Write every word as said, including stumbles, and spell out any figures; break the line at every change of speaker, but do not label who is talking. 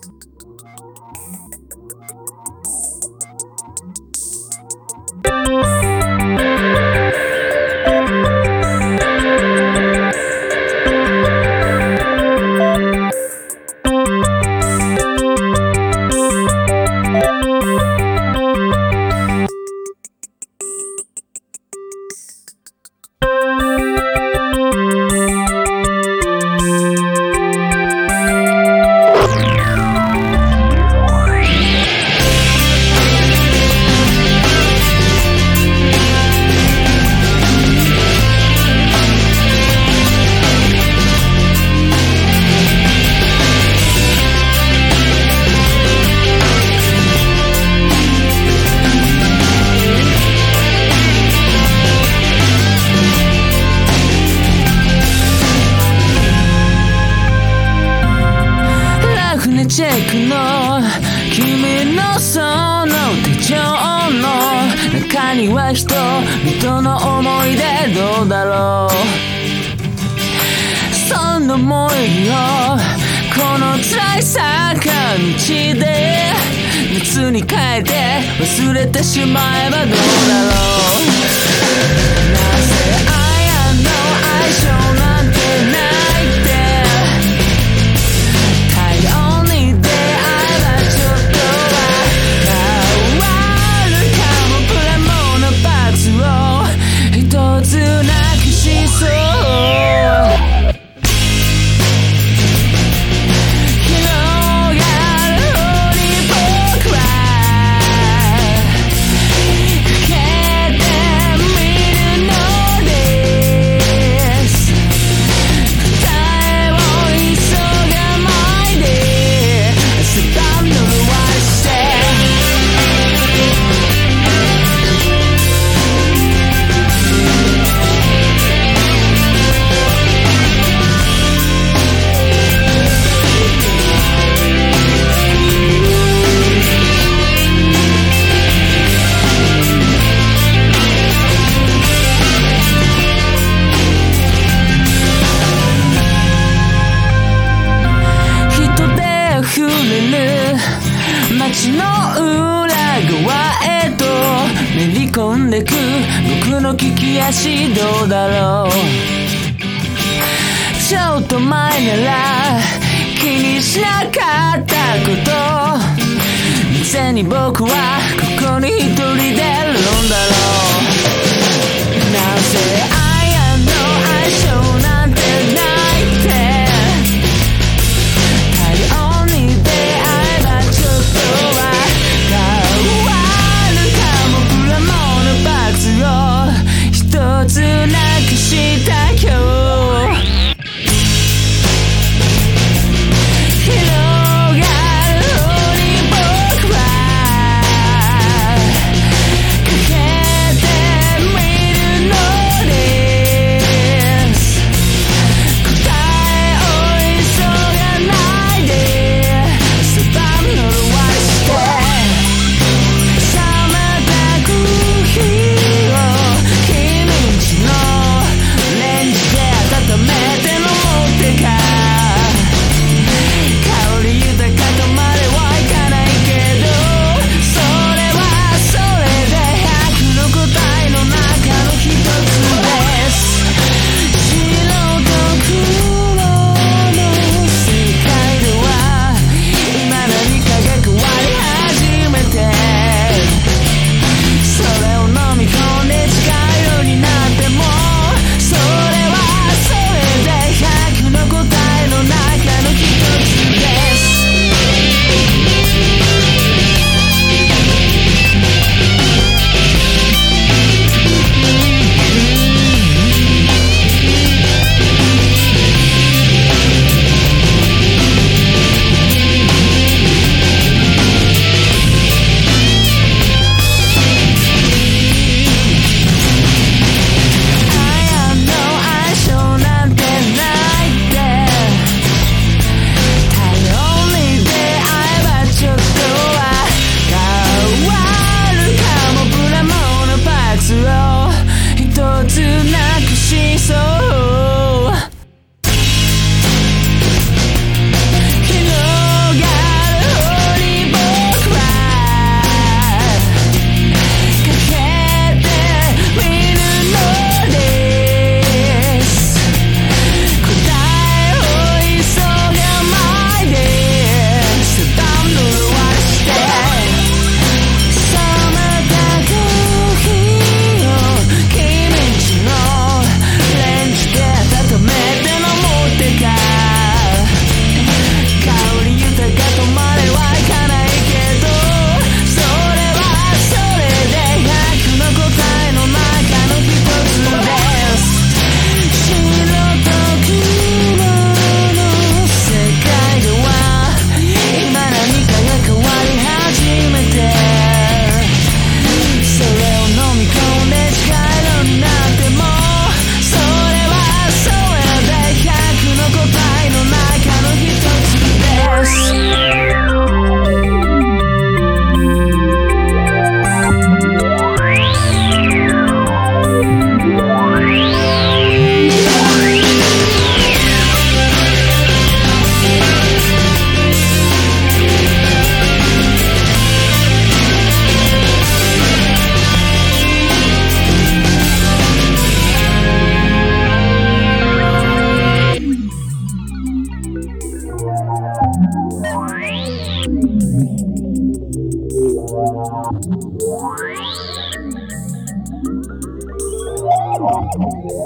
チェックの君のその手帳の中には人々の思い出どうだろう。その思いをこの辛い坂道で夏に変えて忘れてしまえばどうだろう。なぜ愛の相性なんてないって街の裏側へとめり込んでく僕の利き足どうだろう。ちょっと前なら気にしなかったことなぜに僕はここに一人でいるんだろう。なぜ愛の相性なんてないって一つなくした今日広がる方に僕はかけてみるのです。